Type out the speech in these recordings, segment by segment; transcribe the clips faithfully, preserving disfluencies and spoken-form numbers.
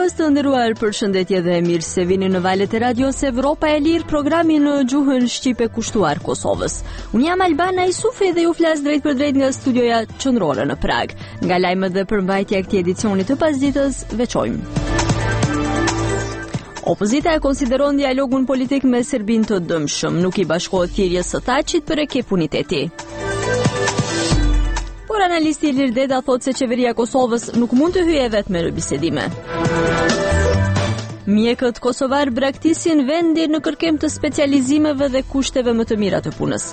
mëngjes të nderuar, përshëndetje dhe mirë se vini në valët e radios Evropa e Lirë, programi në gjuhën shqipe kushtuar Kosovës. Unë jam Albana Isufi dhe ju flas drejt për drejt nga studioja qendrore në Prag. Nga lajmet dhe përmbajtja e këtij edicioni të pasditës, veçojmë. Opozita e konsideron dialogun politik me Serbinë të dëmshëm, nuk i bashkohet thirrjes së Thaçit për ekip uniteti. Por analisti Ilir Deda thot se qeveria e Kosovës nuk mund të hyjë vetëm me bisedime. Mjekët kosovar braktisin vendi në kërkim të specializimeve dhe kushteve më të mira të punës.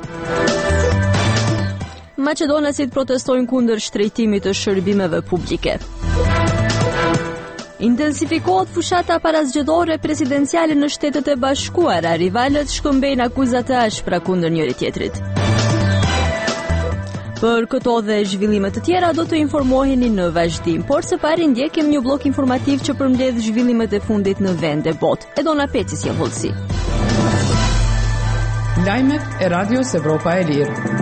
Maqedonasit protestojnë kundër shtrejtimit të shërbimeve publike. Intensifikohet fushata parazgjedhore presidenciale në Shtetet e Bashkuara, rivalët shkëmbejnë akuzat të ashpra kundër njëri tjetrit. Për këto dhe zhvillime të tjera do të informoheni në vazhdim, por së pari ndjekim një blok informativ që përmbledh zhvillimet e fundit në vend e botë. Edona Peci si vëllësi. Lajmet e Radios Evropa e Lirë.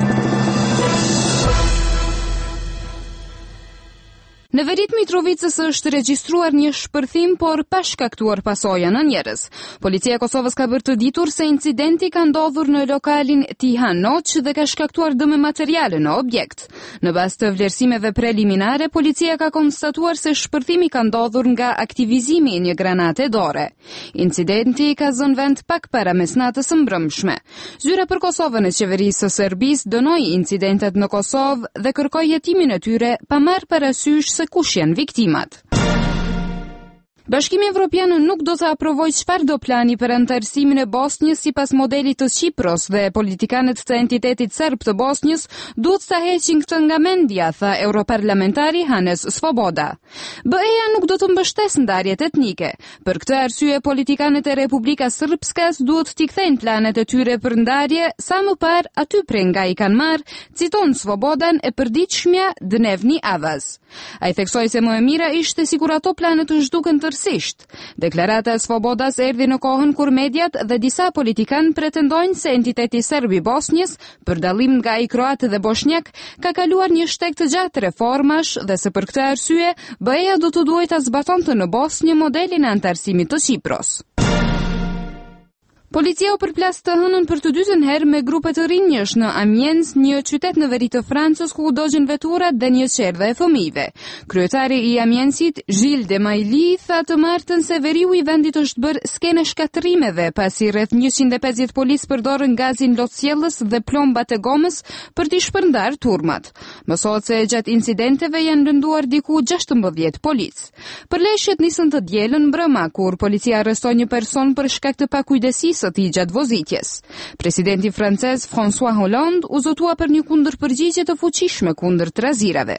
Në Verit Mitrovicës është regjistruar një shpërthim, por pa shkaktuar pasoja në njerëz. Policia e Kosovës ka bërë të ditur se incidenti ka ndodhur në lokalin Tihan Noç dhe ka shkaktuar dëme materiale në objekt. Në bazë të vlerësimeve preliminare, policia ka konstatuar se shpërthimi ka ndodhur nga aktivizimi i një granate dore. Incidenti ka zënë vend pak para mesnatës së mbrëmshme. Zyra për Kosovën e qeverisë së Serbisë dënoi incidentet në Kosovë dhe kërkoi jetimin e tyre pa marrë parasysh se kush janë viktimat. Bashkimi Evropian nuk do të aprovojë çfarëdo plani për antarësimin e Bosnjës sipas modelit të Kipros dhe politikanët të entitetit serb të Bosnjës duhet ta heqin këtë nga mendja, tha europarlamentari Hannes Svoboda. B E-ja nuk do të mbështesë ndarjet etnike. Për këtë arsye politikanët e Republikës Srpskas duhet t'i kthejnë planet e tyre për ndarje sa më parë aty prej nga i kanë marrë, citon Svobodan e përditshmja Dnevni Avaz. Ai theksoi se më e mira ishte sikur ato planet të zhduken tërësisht. Deklarata e Svobodas erdhi në kohën kur mediat dhe disa politikanë pretendojnë se entiteti serb i Bosnjës, për dallim nga ai kroat dhe bosnjak, ka kaluar një shtek të gjatë reformash dhe se për këtë arsye B E-ja do të duhet ta zbatonte në Bosnjë modelin e antarësimit të Kipros. Policia u përplas të hënën për të dytën herë me grupe të rinjësh në Amiens, një qytet në veri të Francës ku u dogjën veturat dhe një qerdha e fëmijëve. Kryetari i Amiensit, Gilles de Mailly, tha të martën se veriu i vendit është bërë skene shkatërimeve pasi rreth njëqind e pesëdhjetë policë përdorën gazin lotësjellës dhe plombat e gomës për t'i shpërndar turmat. Mësohet se gjatë incidenteve janë lënduar diku gjashtëmbëdhjetë policë. Përleshjet nisën të dielën mbrëma kur policia arrestoi një person për shkak të pakujdesisë së tij gjatë vozitjes. Presidenti francez François Hollande u zotua për një kundërpërgjigje të fuqishme kundër trazirave.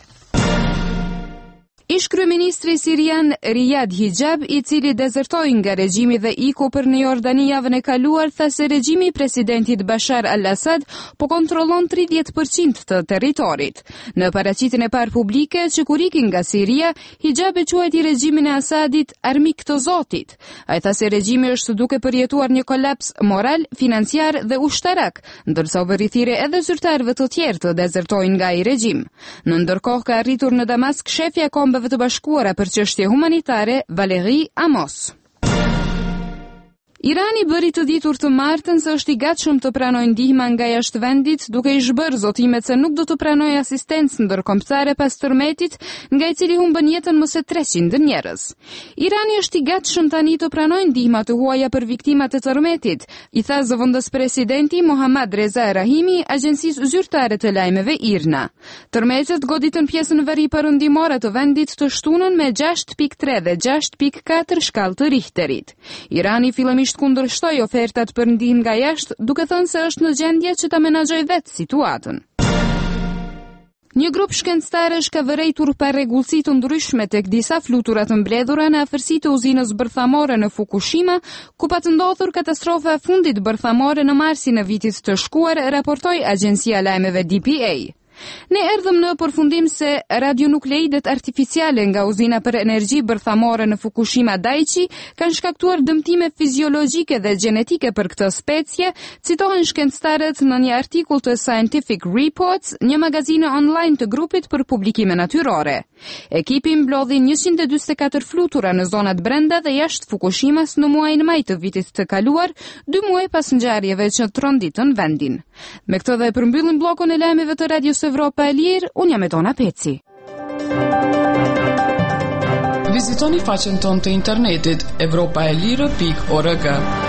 Ish kryeministri sirian Riyad Hijab, i cili dezertoi nga regjimi dhe iku për në Jordani javën e kaluar, tha se regjimi i presidentit Bashar al-Assad po kontrollon tridhjetë përqind të territorit. Në paraqitjen e parë publike që kur iki nga Siria, Hijab e quajti regjimin e Asadit armik të Zotit. Ai tha se regjimi është duke përjetuar një kolaps moral, financiar dhe ushtarak, ndërsa u bëri thirrje edhe zyrtarëve të tjerë të dezertojnë nga ai regjim. Në ndërkohë ka arritur në Damask shefja e Kombeve të Bashkuara për çështje humanitare, Valérie Amos. Irani bëri të ditur të martën se është i gatshëm të pranojë ndihmë nga jashtë vendit, duke i zhbërë zotimet se nuk do të pranojë asistencë ndërkombëtare pas tërmetit, nga i cili humbën jetën më se treqind njerëz. Irani është i gatshëm tani të pranojë ndihma të huaja për viktimat e tërmetit, i tha zëvendës presidenti Mohammad Reza Rahimi agjencisë zyrtare të lajmeve IRNA. Tërmetet goditën pjesën veri perëndimore të vendit të shtunën me gjashtë pikë tre dhe gjashtë pikë katër shkallë të Richterit. Irani fillimisht kundërshtoi ofertat për ndihmë nga jashtë, duke thënë se është në gjendje që ta menaxhojë vetë situatën. Një grup shkencëtarësh ka vërejtur pa rregullsi të ndryshme tek disa flutura të mbledhura në afërsi të uzinës bërthamore në Fukushima, ku pa të ndodhur katastrofa e fundit bërthamore në marsin e vitit të shkuar, raportoi agjencia lajmeve D P A. Ne erdhëm në përfundim se radionukleidet artificiale nga uzina për energji bërthamore në Fukushima Daiichi kanë shkaktuar dëmtime fiziologjike dhe gjenetike për këtë specie, citohen shkencëtarët në një artikull të Scientific Reports, një magazinë online të grupit për publikime natyrore. Ekipi mblodhi njëqind e dyqin e katër flutura në zonat brenda dhe jashtë Fukushimas në muajin maj të vitit të kaluar, dy muaj pas ngjarjeve që tronditën vendin. Me këtë dhe përmbyllim bllokun e lajmeve të Radios Evropa e Lirë, unë jam Edona Peci. Vizitoni faqen tonë të internetit evropaelire pikë org.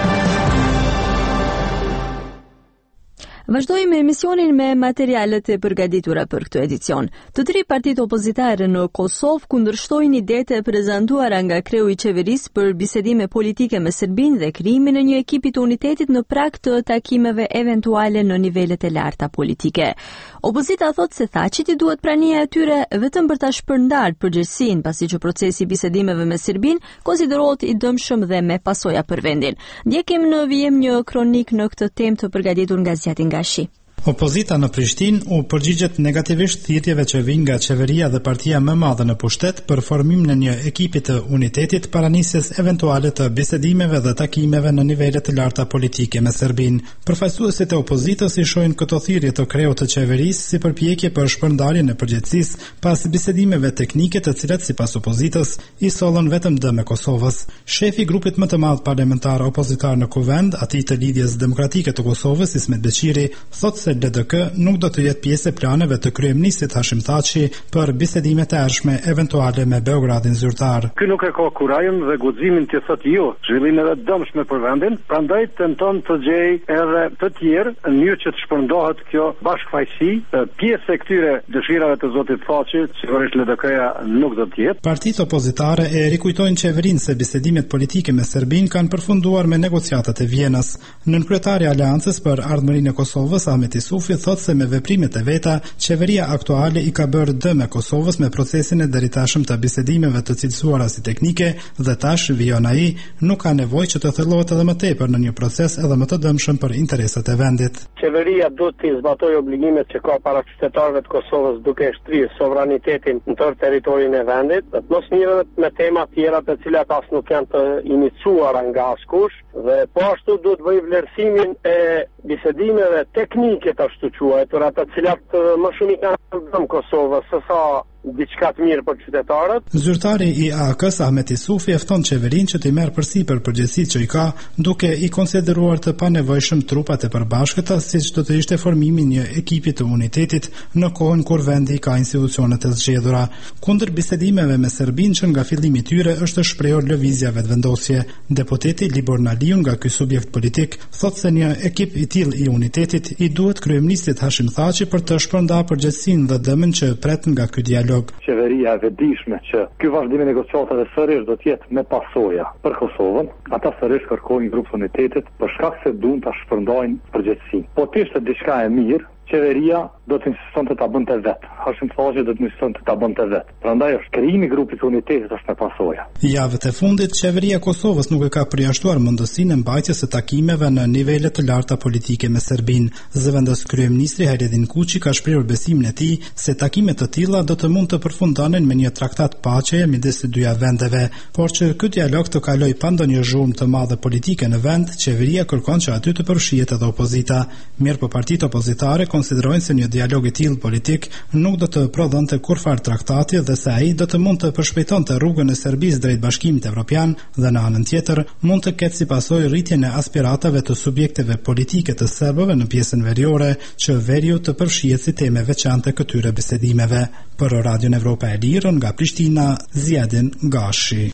Vazhdojmë me emisionin me materialet e përgatitura për këtë edicion. Të tri partitë opozitare në Kosovë kundërshtojnë idetë e prezantuara nga kreu i qeverisë për bisedime politike me Serbinë dhe krijimin e një ekipi të unitetit në prag të takimeve eventuale në nivelet e larta politike. Opozita thotë se Thaçiti duhet prania e tyre vetëm për ta shpërndarë përgjegjësinë, pasi që procesi i bisedimeve me Serbinë konsiderohet i dëmshëm dhe me pasoja për vendin. Ndjekim në vijim një kronik në këtë temë të përgatitur nga Zjatin Gashi. Opozita në Prishtinë u përgjigjet negativisht thirrjeve që vijnë nga qeveria dhe partia më e madhe në pushtet për formimin e një ekipi të unitetit para nisjes eventuale të bisedimeve dhe takimeve në nivele të larta politike me Serbinë. Përfaqësuesit e opozitës i shohin këto thirrje të kreut të qeverisë si përpjekje për shpërndarjen e përgjegjësisë pas bisedimeve teknike të cilat sipas opozitës i sollën vetëm dëm e Kosovës. Shefi i grupit më të madh parlamentar opozitar në Kuvend, atij të Lidhjes Demokratike të Kosovës, Ismet Beqiri, thotë se L D K nuk do të jetë pjesë e planeve të kryeministit Hashim Thaçi për bisedimet e ardhshme eventuale me Beogradin zyrtar. Ky nuk e ka kurajën dhe guximin të thotë jo, zhvillimeve dëmshme për vendin, prandaj tenton të gjej edhe të tjerë në mënyrë që të shpërndahet kjo bashkëfaqësi, pjesë e këtyre dëshirave të zotit Thaçi, sigurisht L D K-ja nuk do të jetë. Partitë opozitare e rikujtojnë qeverinë se bisedimet politike me Serbinë kanë përfunduar me negociatat e Vjenës. Nënkryetari i Aleancës për Ardhmërinë e Kosovës, Ahmet Sufi, thotë se me veprimet e veta, qeveria aktuale i ka bërë dëm e Kosovës me procesin e deritashëm të bisedimeve të cilësuara si teknike dhe tash vijon ai nuk ka nevojë që të thellohet edhe më tepër në një proces edhe më të dëmshëm për interesat e vendit. Qeveria duhet të zbatojë obligimet që ka para qytetarëve të Kosovës duke shtrirë sovranitetin në tërë territorin e vendit, dhe mos mirëhet me tema tjera të cilat as nuk janë të iniciuara nga askush, dhe po ashtu duhet bëjë vlerësimin e bisedimeve teknike të ashtu quajtura, të cilat më shumë i kanë dëm Kosovës se sa diçka të mirë për qytetarët. Zyrtari i A K-s Ahmet Sufi e fton qeverinë që të merr përsipër përgjegjësitë që i ka, duke i konsideruar të panevojshëm trupat e përbashkëta, siç do të ishte formimi i një ekipi të unitetit në kohën kur vendi ka institucione të zgjedhura. Kundër bisedimeve me Serbinë që nga fillimi i tyre është shprehur lëvizja vetëvendosje. Deputeti Libor Naliu nga ky subjekt politik thotë se një ekip i tillë i unitetit i duhet kryeministit Hashim Thaçi për të shpërndarë përgjegjësinë dhe dëmin që pret nga ky dialog. Qeveria e vetëdijshme që ky vazhdim i negociatave sërish do të jetë me pasoja për Kosovën, ata sërish kërkojnë grupin unitetit për shkak se duan ta shpërndajnë përgjegjësinë. Po të ishte diçka e mirë, qeveria do të insistonte ta bënte vet. Hashim Thaçi do të insistonte ta bënte vet. Prandaj është krijimi i grupit të unitetit është me pasoja. Javët e fundit, qeveria e Kosovës nuk e ka përjashtuar mundësinë e mbajtjes së takimeve në nivele të larta politike me Serbinë. Zëvendës kryeministri Hajredin Kuçi ka shprehur besimin e tij se takime të tilla do të mund të përfundonin me një traktat paqeje midis të dyja vendeve, por që ky dialog të kalojë pa ndonjë zhurmë të madhe politike në vend, qeveria kërkon që aty të përfshihet edhe opozita. Mirë, po partitë opozitare konsiderojnë se një dialog i tillë politik nuk do të prodhonte kurfar traktati dhe se ai do të mund të përshpejtonte rrugën e Serbisë drejt Bashkimit Evropian dhe në anën tjetër mund të ketë si pasojë rritjen e aspiratave të subjekteve politike të serbëve në pjesën veriore që veriu të përfshihet si temë veçante këtyre bisedimeve. Për Radion Evropa e Lirë nga Prishtina, Zjedin Gashi.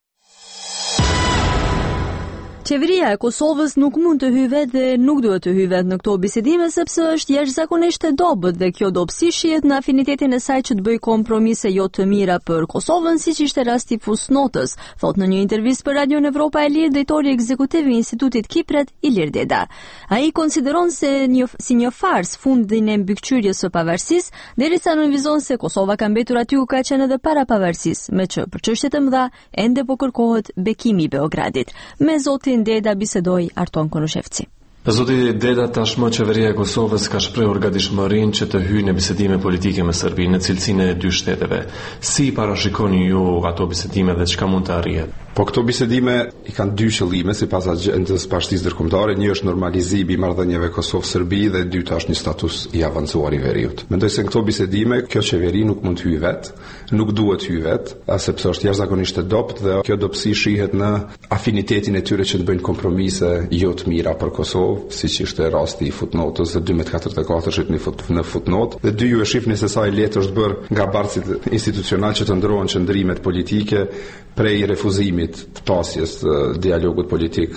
Qeveria e Kosovës nuk mund të hyjë vetë dhe nuk duhet të hyjë vetë në këto bisedime sepse është jashtëzakonisht e dobët dhe kjo dobësi shihet në afinitetin e saj që të bëjë kompromise jo të mira për Kosovën, siç ishte rasti Fusnotës, thot në një intervistë për Radion Evropa e Lirë drejtori ekzekutiv i Institutit Kipret, Ilir Deda. Ai konsideron se një, si një fars fundin e mbikëqyrjes së pavarësisë, derisa nënvizon se Kosova ka mbetur aty ku ka qenë edhe para pavarësisë, me që për çështje të mëdha ende po kërkohet bekimi i Beogradit. Me zotin Deda bisedoi Arton Konushevci. Zoti Deda, tashmë qeveria e Kosovës ka shprehur gatishmërinë që të hyjë në bisedime politike me Serbinë në cilësinë e dy shteteve. Si parashikoni ju ato bisedime dhe çka mund të arrihet? Po këto bisedime i kanë dy qëllime sipas agjendës bashkisë ndërkombëtare. Një është normalizimi i marrëdhënieve Kosovë-Serbi dhe e dyta është një status i avancuar i veriut. Mendoj se në këto bisedime kjo qeveri nuk mund të hyjë vet, nuk duhet hyjë vet, sepse është jashtëzakonisht e dobët dhe kjo dobësi shihet në afinitetin e tyre që të bëjnë kompromise jo të mira për Kosovë, siç ishte rasti i futnotës së dymbëdhjetë katërdhjetë në fut, në futnotë. Dhe dy ju e shihni se sa i lehtë është bërë nga barcit institucional që të ndrohen qëndrimet politike prej refuzimit të pasjes dialogut politik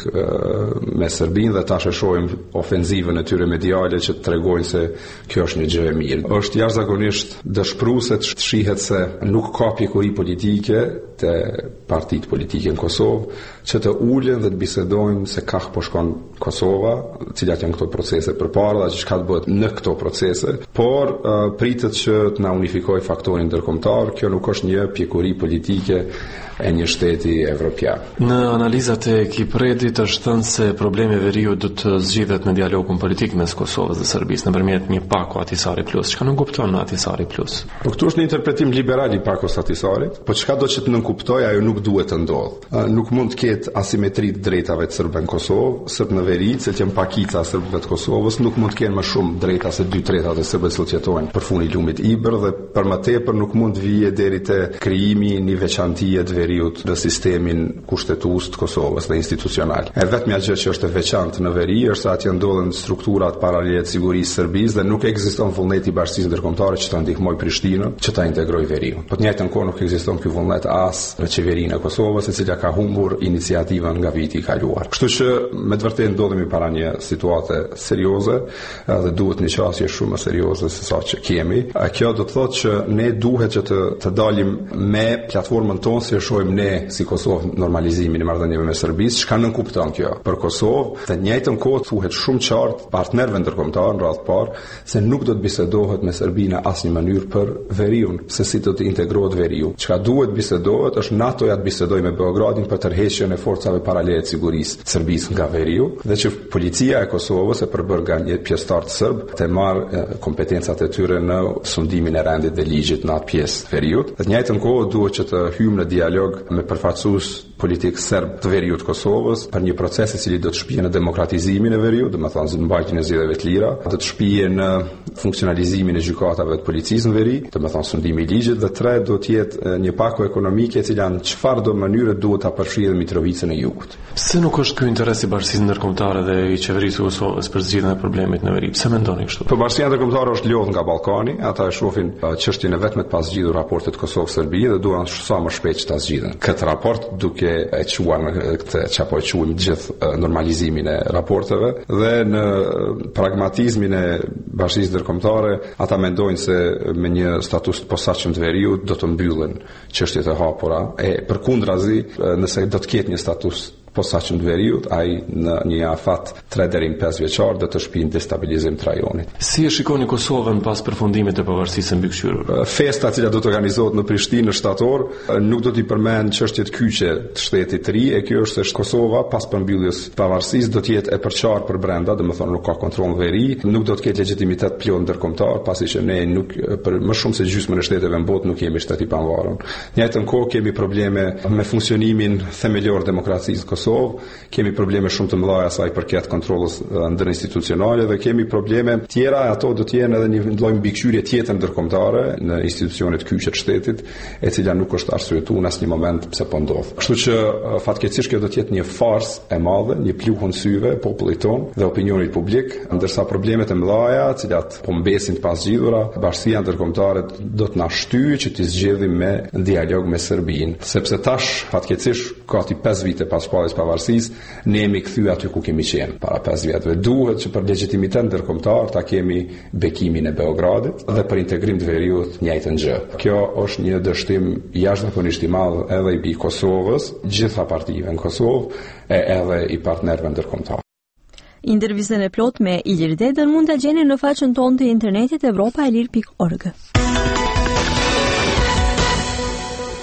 me Serbinë dhe tash e shohim ofenzivën e tyre mediale që tregojnë se kjo është një gjë e mirë. Është jashtëzakonisht dëshpëruese të shihet se nuk ka pjekuri politike te partitë politike në Kosovë që të ulen dhe të bisedojnë se ka po shkon Kosova, cilat janë këto procese përpara dhe çka të bëhet në këto procese, por uh, pritet që të na unifikojë faktorin ndërkombëtar. Kjo nuk është një pjekuri politike e një shteti evropian. Në analizat e Kipredit është thënë se problemi i veriut do të zgjidhet në dialogun politik mes Kosovës dhe Serbisë nëpërmjet një pako Ahtisaari plus. Çka nuk kupton Ahtisaari plus? Po këtu është një interpretim liberal i pakos Ahtisaarit, po çka do që të nënkuptoj ajo nuk duhet të ndodhë. Nuk mund të ketë asimetri të drejtave të serbëve në Kosovë, sërt në veri, se janë pakica serbëve të Kosovës, nuk mund të kenë më shumë drejta se dy treta të serbëve që jetojnë përfund i lumit Ibër dhe për më tepër nuk mund të vijë deri te krijimi i një veçantie të veriut në sistemin kushtetues të Kosovës dhe institucional. E vetmja gjë që është e veçantë në veri është se atje ndodhen strukturat paralele të sigurisë së Serbisë dhe nuk ekziston vullneti i bashkisë ndërkombëtare që ta ndihmojë Prishtinën që ta integrojë veriun. Po të njëjtën kohë nuk ekziston ky vullnet as në qeverinë e Kosovës, e cila ka humbur iniciativën nga viti i kaluar. Kështu që me të vërtetë ndodhemi para një situate serioze dhe duhet një qasje shumë më serioze se sa që kemi. Kjo do të thotë që ne duhet që të, të dalim me platformën tonë si e shohim ne si Kosovë normalizimin e marrëdhënieve me Serbisë, çka nuk kupton kjo. Për Kosovë, të njëjtën kohë thuhet shumë qartë partnerëve ndërkombëtar në radhë parë se nuk do të bisedohet me Serbinë në asnjë mënyrë për veriun, se si do të integrohet veriu. Çka duhet bisedohet është NATO-ja të bisedojë me Beogradin për tërheqjen e forcave paralele të sigurisë të Serbisë nga veriu dhe që policia e Kosovës e përbër nga një pjesëtar të serb të marrë kompetencat e tyre në sundimin e rendit dhe ligjit në atë pjesë të veriut. Dhe të njëjtën kohë duhet që të hyjmë në dialog me përfaqësues politik serb të veriut të Kosovës për një proces i cili do të shpije në demokratizimin e veriut, do të thonë mbajtjen e zgjedhjeve të lira, do të shpije në funksionalizimin e gjykatave të policisë në veri, do të thonë sundimi i ligjit, dhe tre do të jetë një pako ekonomike e cila në çfarë do mënyre duhet ta përfshijë Mitrovicën e Jugut. Pse nuk është ky interesi i bashkisë ndërkombëtare dhe i qeverisë së Kosovës për zgjidhjen e problemit në veri? Pse mendoni kështu? Po bashkia ndërkombëtare është lodhur nga Ballkani, ata e shohin çështjen e vetme të pas zgjidhur raportet Kosovë-Serbi dhe duan sa më shpejt ta zgjidhen. Këtë raport duke e quar në këtë çapo e quajmë gjithë normalizimin e raporteve dhe në pragmatizmin e bashkisë ndërkombëtare ata mendojnë se me një status të posaçëm të veriut do të mbyllen çështjet e hapura e përkundrazi nëse do të ketë një status posaçëm të veriut, ai në një afat tre deri në pesë vjeçar do të shpinë destabilizim të rajonit. Si e shikoni Kosovën pas përfundimit të pavarësisë së mbikëqyrur? Festa e cila do të organizohet në Prishtinë në shtator nuk do t'i përmend çështjet kyçe të shtetit të ri, e kjo është se Kosova pas përmbylljes së pavarësisë do të jetë e përqarë për brenda, domethënë nuk ka kontroll veri, nuk do të ketë legjitimitet plot ndërkombëtar, pasi që ne nuk për më shumë se gjysmën e shteteve në botë nuk jemi shtet i pavarur. Në njëjtën kohë kemi probleme me funksionimin themelor të demokracisë Kosovë, kemi probleme shumë të mëdha sa i përket kontrollës ndërinstitucionale dhe kemi probleme tjera, ato do të jenë edhe një lloj mbikëqyrje tjetër ndërkombëtare në institucionet kyçe të shtetit, e cila nuk është arsyetuar në asnjë moment pse po ndodh. Kështu që fatkeqësisht kjo do të jetë një farsë e madhe, një pluhun syve popullit tonë dhe opinionit publik, ndërsa problemet e mëdha, të cilat po mbesin të pasgjidhura, bashkia ndërkombëtare do të na shtyjë që të zgjedhim me dialog me Serbinë, sepse tash fatkeqësisht gati pesë vite pas shpalljes pavarësisë, ne jemi kthyer aty ku kemi qenë para pesë vjetëve. Duhet që për legjitimitet ndërkombëtar ta kemi bekimin e Beogradit dhe për integrim të veriut njëjtën gjë. Kjo është një dështim jashtëzakonisht i madh edhe i Kosovës, gjitha partive në Kosovë e edhe i partnerëve ndërkombëtar. Intervistën e plot me Ilir Dedën mund ta gjeni në faqen tonë të internetit evropaelir pikë org.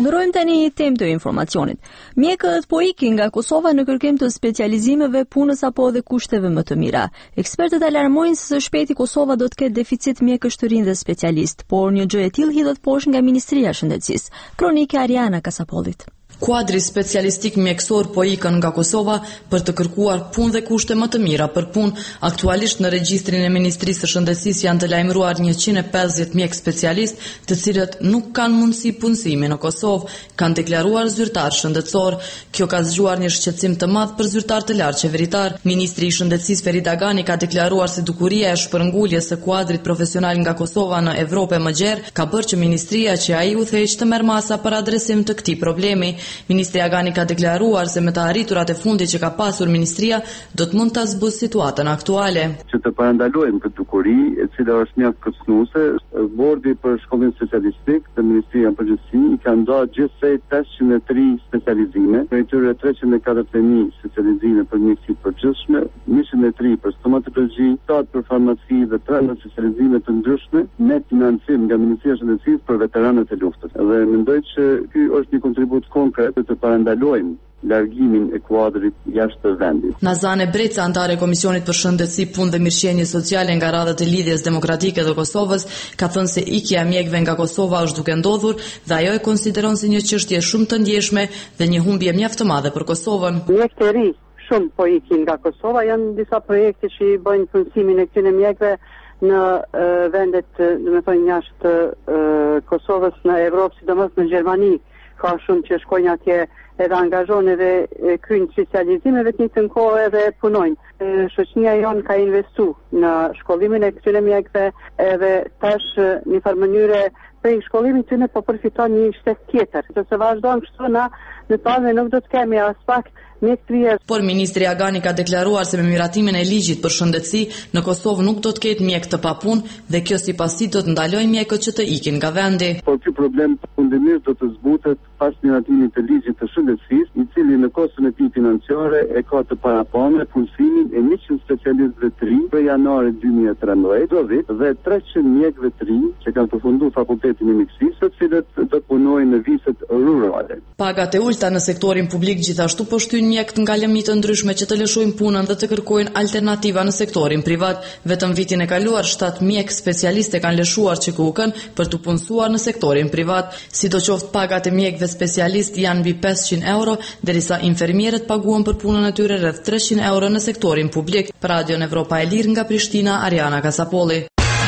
Ndërrojmë tani temë të informacionit. Mjekët po ikin nga Kosova në kërkim të specializimeve, punës apo edhe kushteve më të mira. Ekspertët alarmojnë se së shpejti Kosova do të ketë deficit mjekësh të rinj dhe specialist, por një gjë e tillë hidhet poshtë nga Ministria e Shëndetësisë. Kronike Ariana Kasapollit. Kuadri specialistik mjekësor po ikën nga Kosova për të kërkuar punë dhe kushte më të mira për punë. Aktualisht në regjistrin e Ministrisë së Shëndetësisë janë të lajmëruar njëqind e pesëdhjetë mjek specialist, të cilët nuk kanë mundësi punësimi në Kosovë, kanë deklaruar zyrtar shëndetësor. Kjo ka zgjuar një shqetësim të madh për zyrtar të lartë qeveritar. Ministri i Shëndetësisë Ferit Agani ka deklaruar se dukuria e shpërnguljes së kuadrit profesional nga Kosova në Evropë më gjerë ka bërë që ministria që ai udhëheq të merr masa për adresim të këtij problemi. Ministri Agani ka deklaruar se me të arriturat e fundit që ka pasur ministria, do të mund ta zbuzë situatën aktuale. Që të parandalojmë këtë dukuri, e cila është mjaft kërcënuese, bordi për shkollim specialistik të Ministrisë së Përgjithësi i ka ndarë gjithsej pesëqind e tre specializime, prej tyre treqind e katërdhjetë e një specializime për mjekësi të përgjithshme, njëqind e tre për stomatologji, katër për farmaci dhe trembë specializime të ndryshme, me financim nga Ministria e Shëndetësisë për veteranët e luftës. Dhe mendoj që ky është një kontribut konkret të parandalojmë largimin e kuadrit jashtë vendit. Nazane Breca, antare e Komisionit për Shëndetësi, Punë dhe Mirëqenie Sociale nga radhët e Lidhjes Demokratike të Kosovës, ka thënë se ikja e mjekëve nga Kosova është duke ndodhur dhe ajo e konsideron si një çështje shumë të ndjeshme dhe një humbje mjaft të madhe për Kosovën. Mjekë të ri shumë po ikin nga Kosova, janë disa projekte që i bëjnë punësimin e këtyre mjekëve në e, vendet, do të thonë jashtë Kosovës, në Evropë, sidomos në Gjermani. Ka shumë që shkojnë atje edhe angazhojnë edhe kryejnë specializimeve të njëjtën kohë edhe punojnë. Shoqënia jonë ka investu në shkollimin e këtyre mjekëve edhe tash në farë mënyre prej shkollimit të ne po përfiton një shtet tjetër. Nëse vazhdojmë kështu na në të nuk do të kemi as pak mjek të vjerë. Por ministri Agani ka deklaruar se me miratimin e ligjit për shëndetësi në Kosovë nuk do të ketë mjek të papunë dhe kjo sipasi do të ndalojë mjekët që të ikin nga vendi. Por ky problem fundimisht do të zbutet pas miratimit të ligjit të shëndetësisë, i cili në kostën e tij financiare e ka të parapanë punësimin e njëqind specialistëve të rinj për janarin dy mijë e trembëdhjetë dhe treqind mjekëve të rinj që kanë përfunduar fakultetin e mjekësisë, të cilët do të punojnë në viset rurale. Pagat e ulta në sektorin publik gjithashtu po shtyn mjekët nga lëmi të ndryshme që të lëshojnë punën dhe të kërkojnë alternativa në sektorin privat. Vetëm vitin e kaluar shtatë mjek specialistë kanë lëshuar çikukën për të punësuar në sektorin privat. Sidoqoftë pagat e mjekëve specialist janë mbi pesëqind euro, derisa infermierët paguhen për punën e tyre rreth treqind euro në sektorin publik. Për Radion Evropa e Lirë nga Prishtina, Ariana Kasapolli.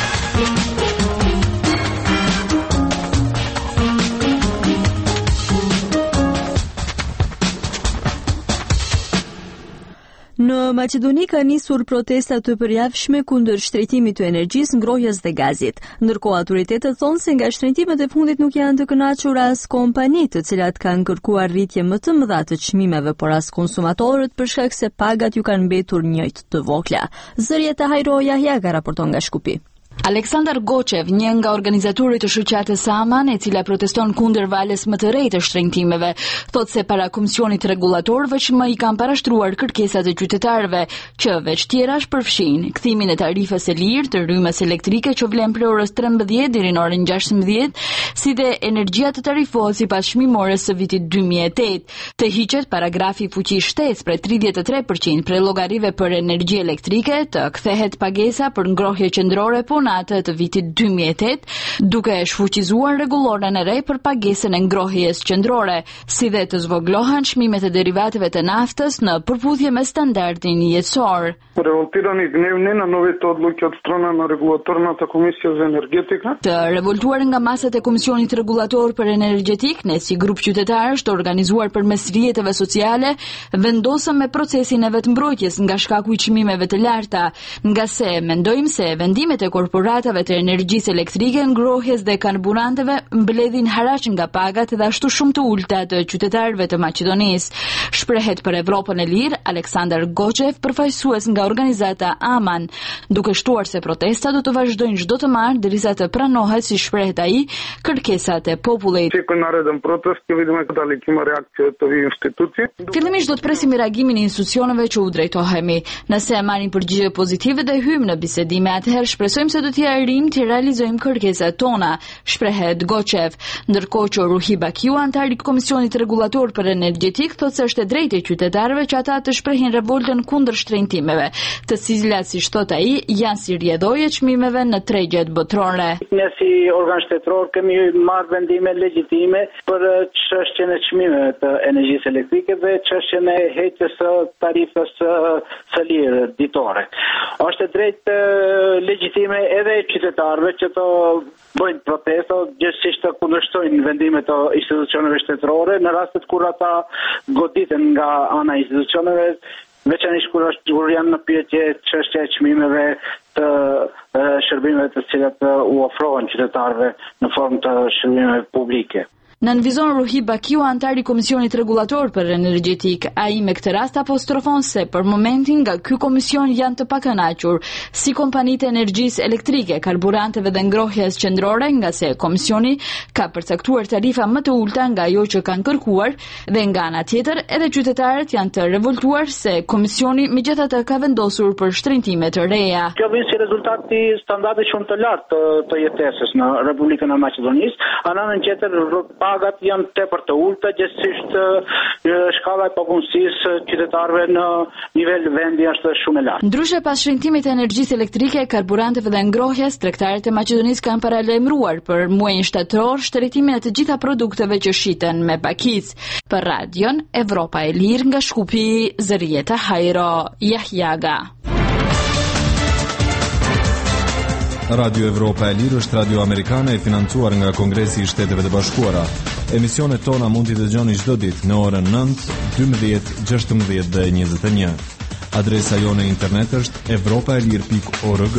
Në Maqedoni ka nisur protesta të përjavshme kundër shtrejtimit të energjisë, ngrohjes dhe gazit. Ndërkohë autoritetet thonë se nga shtrejtimet e fundit nuk janë të kënaqur as kompanitë, të cilat kanë kërkuar rritje më të mëdha të çmimeve, por as konsumatorët për shkak se pagat ju kanë mbetur njëjtë të vogla. Zërje të Hajro Jahja ka raporton nga Shkupi. Aleksandar Goçev, një nga organizatorët të shoqatës Aman, e cila proteston kundër valës më të re të shtrenjtimeve, thotë se para komisionit rregullator vetëm i kanë parashtruar kërkesat e qytetarëve, që veç tjerash përfshin kthimin e tarifës së lirë të rrymës elektrike që vlen prej orës trembëdhjetë deri në orën gjashtëmbëdhjetë, si dhe energjia të tarifohet sipas çmimores së vitit dy mijë e tetë. Të hiqet paragrafi fuqi shtesë prej tridhjetë e tre përqind prej llogarive për energji elektrike, të kthehet pagesa për ngrohje qendrore punë atë të vitit dy mijë e tetë, duke shfuqizuar rregulloren e re për pagesën e ngrohjes qendrore, si dhe të zvoglohen çmimet e derivateve të naftës në përputhje me standardin jetësor. Revoltirani gnev na новите odluke od strane na regulatorната комисия за енергетика. Të revoltuar nga masat e Komisionit Rregullator për Energjetik, ne si grup qytetarësh të organizuar përmes rrjeteve sociale, vendosëm me procesin e vetmbrojtjes nga shkaku i çmimeve të larta, nga se mendojmë se vendimet e korporatave të energjisë elektrike, ngrohjes dhe karburanteve mbledhin haraq nga pagat dhe ashtu shumë të ulta të qytetarëve të Maqedonisë. Shprehet për Evropën e Lirë Aleksandar Goçev, përfaqësues nga organizata Aman, duke shtuar se protesta do të vazhdojnë çdo të martë derisa të pranohet, si shprehet ai, kërkesat e popullit. Fillimisht do të presim reagimin e institucioneve që u drejtohemi. Nëse marrin përgjigje pozitive dhe hyjmë në bisedime, atëherë shpresojmë se do t'i arrijmë të realizojmë kërkesat tona, shprehet Goçev. Ndërkohë që Ruhi Bakiu, antari i Komisionit Rregullator për Energjetik, thotë se është e drejtë e qytetarëve që ata të shprehin revoltën kundër shtrenjtimeve, të cilat, siç thot ai, janë si rrjedhoje çmimeve në tregjet botërore. Ne si organ shtetror kemi marrë vendime legjitime për çështjen e çmimeve të energjisë elektrike dhe çështjen e heqjes së tarifës së lirë ditore. Është e drejtë legjitime edhe qytetarëve që të bëjnë protesta, gjithsesi të kundërshtojnë vendimet e institucioneve shtetërore në rastet kur ata goditen nga ana e institucioneve, veçanërisht kur është kur janë në pyetje çështja e çmimeve të shërbimeve të cilat u ofrohen qytetarëve në formë të shërbimeve publike. Në nënvizon Ruhi Bakiu, antari i Komisionit Rregullator për Energjetik. Ai me këtë rast apostrofon se për momentin nga ky komision janë të pakënaqur si kompanitë e energjisë elektrike, karburanteve dhe ngrohjes qendrore, nga se komisioni ka përcaktuar tarifa më të ulta nga ajo që kanë kërkuar, dhe nga ana tjetër edhe qytetarët janë të revoltuar se komisioni megjithatë ka vendosur për shtrenjtime të reja. Kjo vjen si rezultat i standardeve shumë të lartë të, të jetesës në Republikën e Maqedonisë. Anën tjetër pagat janë tepër të ulta, gjithsesi shkalla e papunësisë qytetarëve në nivel vendi është shumë e lartë. Ndryshe pas shtrenjtimit të energjisë elektrike, karburanteve dhe ngrohjes, tregtarët e Maqedonisë kanë paralajmëruar për muajin shtator shtretimin e të gjitha produkteve që shiten me pakicë. Për Radion Evropa e Lirë nga Shkupi, Zërieta Hajro, Jahjaga. Radio Evropa e Lirë është radio amerikane e financuar nga Kongresi i Shteteve të Bashkuara. Emisionet tona mund t'i dëgjoni çdo ditë në orën nëntë, dymbëdhjetë, gjashtëmbëdhjetë dhe njëzet e një. Adresa jone internet është evropaelir pikë org.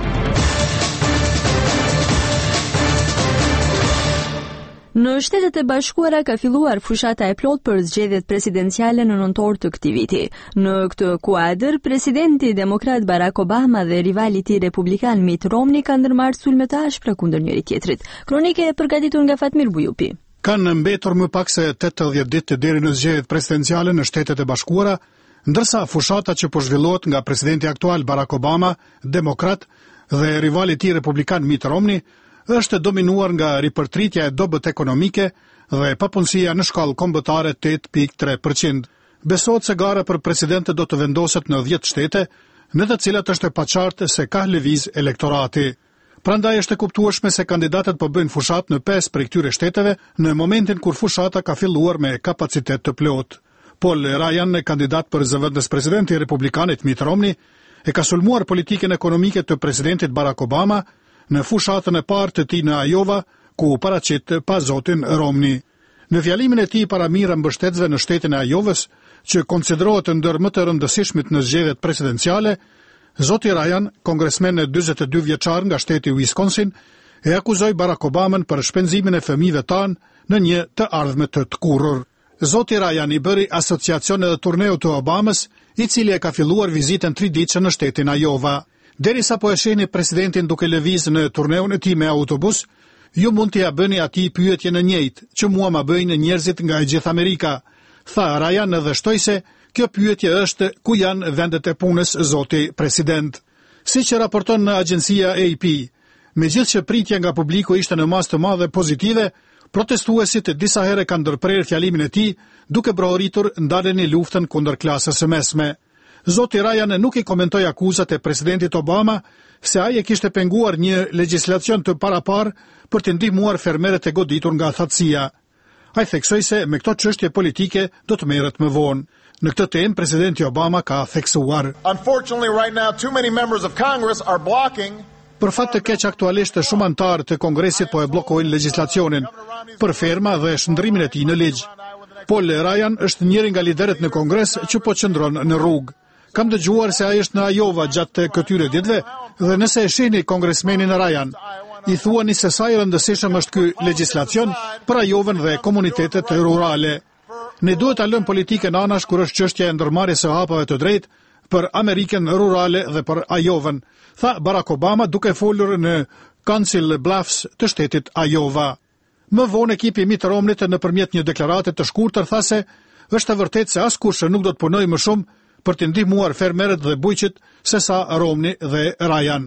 Në Shtetet e Bashkuara ka filluar fushata e plot për zgjedhjet presidenciale në nëntor të këtij viti. Në këtë kuadër, presidenti demokrat Barack Obama dhe rivali i tij republikan Mitt Romney kanë ndërmarrë sulme të ashpra kundër njëri tjetrit. Kronike e përgatitur nga Fatmir Bujupi. Kanë mbetur më pak se tetëdhjetë ditë deri në zgjedhjet presidenciale në Shtetet e Bashkuara, ndërsa fushata që po zhvillohet nga presidenti aktual Barack Obama, demokrat, dhe rivali i tij republikan Mitt Romney është dominuar nga ripërtritja e dobët ekonomike dhe papunësia në shkallë kombëtare tetë pikë tre përqind. Besohet se gara për presidentët do të vendoset në dhjetë shtete, në të cilat është e paqartë se ka lëviz elektorati. Prandaj është e kuptueshme se kandidatët po bëjnë fushat në pesë prej këtyre shteteve në momentin kur fushata ka filluar me kapacitet të plotë. Paul Ryan, kandidat për zëvendës presidenti republikanit Mitt Romney, e ka sulmuar politikën ekonomike të presidentit Barack Obama në fushatën e parë të tij në Iowa, ku paraqit pa zotin Romney. Në fjalimin e tij para mirë mbështetësve në shtetin e Iowës, që konsiderohet ndër më të rëndësishmit në zgjedhjet presidenciale, zoti Ryan, kongresmen e dyzet e dy vjeçar nga shteti Wisconsin, e akuzoi Barack Obaman për shpenzimin e fëmijëve tan në një të ardhme të tkurrur. Zoti Ryan i bëri asociacion edhe turneu të Obamës, i cili e ka filluar vizitën triditëshe në shtetin Iowa. Derisa po e shihni presidentin duke lëvizë në turneun e tij me autobus, ju mund t'ia bëni atij pyetje në njëjtë, që mua ma bëjnë njerëzit nga e gjithë Amerika. Tha Ryan edhe shtoi se kjo pyetje është ku janë vendet e punës, zoti president. Siç e raporton në agjencia A P, megjithëse që pritja nga publiku ishte në masë të madhe pozitive, protestuesit disa herë kanë ndërprerë fjalimin e tij, duke brohuritur ndalen e luftën kundër klasës së mesme. Zoti Ryan nuk i komentoi akuzat e presidentit Obama se ai e kishte penguar një legjislacion të parapar për të ndihmuar fermerët e goditur nga thatësia. Ai theksoi se me këto çështje politike do të merret më vonë. Në këtë temë presidenti Obama ka theksuar: Unfortunately right now too many members of Congress are blocking Për fat të keq aktualisht shumë antarë të Kongresit po e bllokojnë legjislacionin për ferma dhe shndrimin e tij në ligj. Paul Ryan është njëri nga liderët në Kongres që po qëndron në rrugë. Kam dëgjuar se ai është në Iowa gjatë këtyre ditëve dhe nëse e shihni kongresmenin Ryan, i thuani se sa i rëndësishëm është ky legjislacion për Iowën dhe komunitetet rurale. Ne duhet ta lëmë politikën anash kur është çështja e ndërmarrjes së hapave të drejtë për Amerikën rurale dhe për Iowën, tha Barack Obama duke folur në Council Bluffs të shtetit Iowa. Më vonë ekipi Mitt Romney nëpërmjet një deklarate të shkurtër tha se është e vërtetë se askush nuk do të punojë më shumë për të ndihmuar fermerët dhe bujqit se sa Romney dhe Ryan.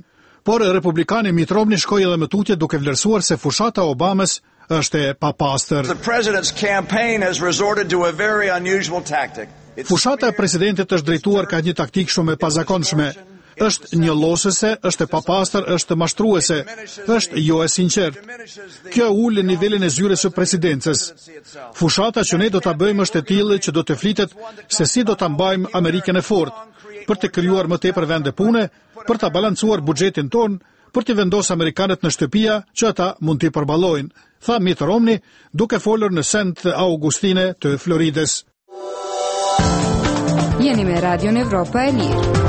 por republikani Mitt Romney shkoi edhe më tutje duke vlerësuar se fushata e Obamës është e papastër. The president's campaign has resorted to a very unusual tactic. Fushata e presidentit është drejtuar ka një taktikë shumë e pazakonshme. Është njëllosëse, është e papastër, është mashtruese, është jo e sinqert. Kjo ul nivelin e zyres së presidencës. Fushata që ne do ta bëjmë është e tillë që do të flitet se si do ta mbajmë Amerikën e fortë, për të krijuar më tepër vende pune, për ta balancuar buxhetin ton, për të vendosur amerikanët në shtëpia që ata mund t'i përballojnë, tha Mitt Romney duke folur në Saint Augustine të Floridës. Jeni me Radio Evropa e Lirë.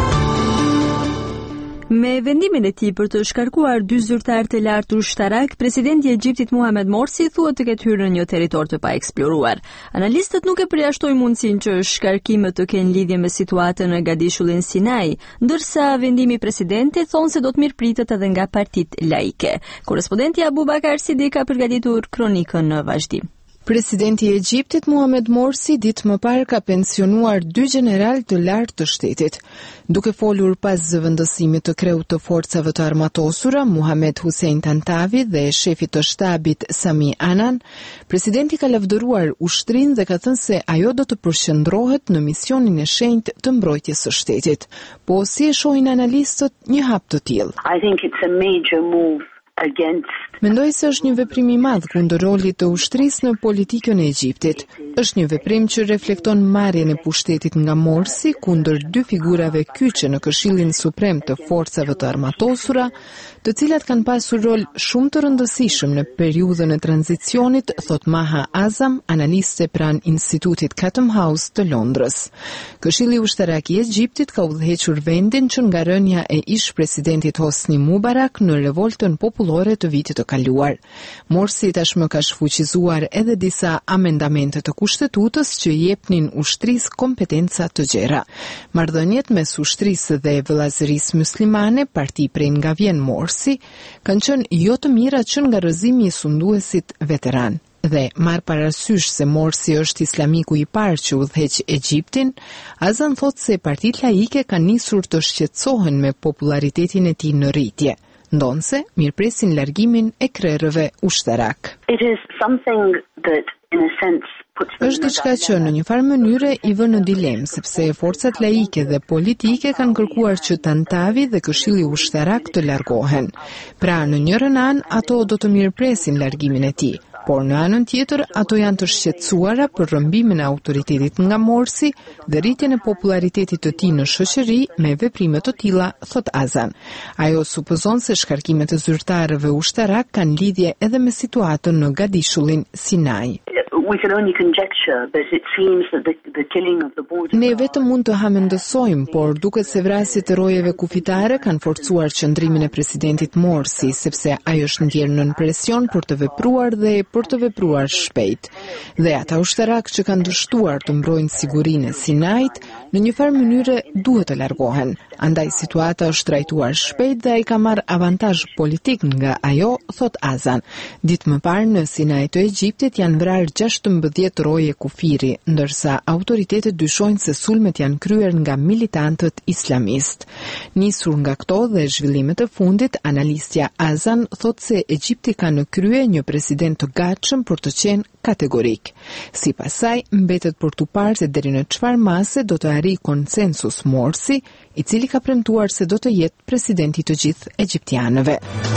Me vendimin e tij për të shkarkuar dy zyrtar të lartë ushtarak, presidenti i Egjiptit Mohamed Morsi thuhet të ketë hyrë në një territor të paeksploruar. Analistët nuk e përjashtojnë mundësinë që shkarkimet të kenë lidhje me situatën në Gadishullin Sinai, ndërsa vendimi i presidentit thonë se do të mirëpritet edhe nga partitë laike. Korrespondenti Abubakar Sidi ka përgatitur kronikën në vazhdim. Presidenti i Egjiptit Mohamed Morsi ditë më parë ka pensionuar dy general të lartë të shtetit. Duke folur pas zëvendësimit të kreut të forcave të armatosura, Muhammad Hussein Tantavi dhe shefit të shtabit Sami Anan, presidenti ka lavdëruar ushtrinë dhe ka thënë se ajo do të përqendrohet në misionin e shenjtë të mbrojtjes së shtetit. Po si e shohin analistët një hap të tillë? I think it's a major move against Mendoj se është një veprim i madh kundër rolit të ushtrisë në politikën e Egjiptit. Është një veprim që reflekton marrjen e pushtetit nga Morsi kundër dy figurave kyçe në Këshillin Suprem të Forcave të Armatosura, të cilat kanë pasur rol shumë të rëndësishëm në periudhën e tranzicionit, thot Maha Azam, analiste pranë Institutit Chatham House të Londrës. Këshilli Ushtarak i Egjiptit ka udhëhequr vendin që nga rënja e ish presidentit Hosni Mubarak në revoltën popullore të vitit të kaluar. Morsi tashmë ka shfuqizuar edhe disa amendamente të kushtetutës që jepnin ushtrisë kompetenca të gjera. Marrëdhëniet mes ushtrisë dhe vëllazërisë muslimane, parti prej nga vjen Morsi, kanë qenë jo të mira që nga rrëzimi i sunduesit veteran. Dhe marr parasysh se Morsi është islamiku i parë që udhëheq Egjiptin, Azan thot se partitë laike kanë nisur të shqetësohen me popularitetin e tij në rritje. Ndonse mirëpresin largimin e krerëve ushtarak. It is something that in a sense Është diçka që në një farë mënyre i vë në dilemë, sepse forcat laike dhe politike kanë kërkuar që Tantavi dhe Këshilli Ushtarak të largohen. Pra në njërin anë ato do të mirëpresin largimin e tij, por në anën tjetër ato janë të shqetësuara për rrëmbimin e autoritetit nga Morsi dhe rritjen e popularitetit të tij në shoqëri me veprime të tilla, thot Azan. Ajo supozon se shkarkimet e zyrtarëve ushtarak kanë lidhje edhe me situatën në Gadishullin Sinai. We can only conjecture, but it seems that the, the killing of the border... Ne vetëm mund të hamendësojmë, por duket se vrasjet e rojeve kufitare kanë forcuar qëndrimin e presidentit Morsi, sepse ai është ndjerë nën presion për të vepruar dhe për të vepruar shpejt. Dhe ata ushtarak që kanë dështuar të mbrojnë sigurinë e Sinait, në një farë mënyre duhet të largohen. Andaj situata është trajtuar shpejt dhe ai ka marrë avantazh politik nga ajo, thot Azan. Ditë më parë në Sinai të Egjiptit janë vrarë gjashtëmbëdhjetë roje kufiri, ndërsa autoritetet dyshojnë se sulmet janë kryer nga militantët islamist. Nisur nga këto dhe zhvillimet e fundit, analistja Azan thot se Egjipti ka në krye një president të gatshëm për të qenë kategorik. Sipas saj, mbetet për tu parë se deri në çfarë mase do të arrijë konsensus Morsi, i cili ka premtuar se do të jetë presidenti të gjithë egjiptianëve.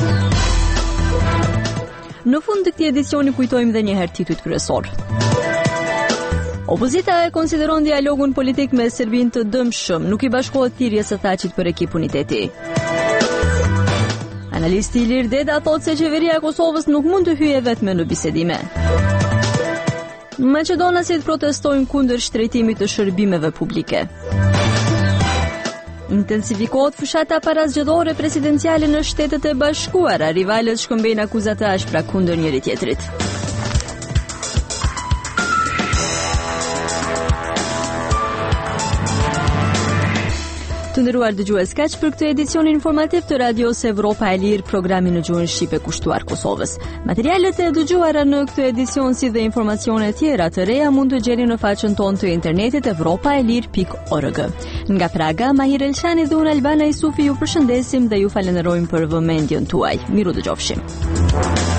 Në fund të këtij edicioni kujtojmë edhe një herë titujt kryesor. Opozita e konsideron dialogun politik me Serbinë të dëmshëm, nuk i bashkohet thirrjes së Thaçit për ekip uniteti. Analisti Ilir Deda thotë se qeveria e Kosovës nuk mund të hyjë vetëm në bisedime. Maqedonasit protestojnë kundër shtrejtimit të shërbimeve publike. Intensifikohet fushata parazgjedhore presidenciale në Shtetet e Bashkuara, rivalët shkëmbejnë akuzat të ashpra kundër njëri tjetrit. Të nderuar dëgjues, kaq për këtë edicion informativ të Radios Evropa e Lirë, programi në gjuhën shqipe kushtuar Kosovës. Materialet e dëgjuara në këtë edicion si dhe informacione tjera të reja mund të gjeni në faqen tonë të internetit evropaelir pikë org. Nga Praga, Mahir Elshani dhe unë Albana Isufi ju përshëndesim dhe ju falenderojmë për vëmendjen tuaj. Miru dëgjofshim.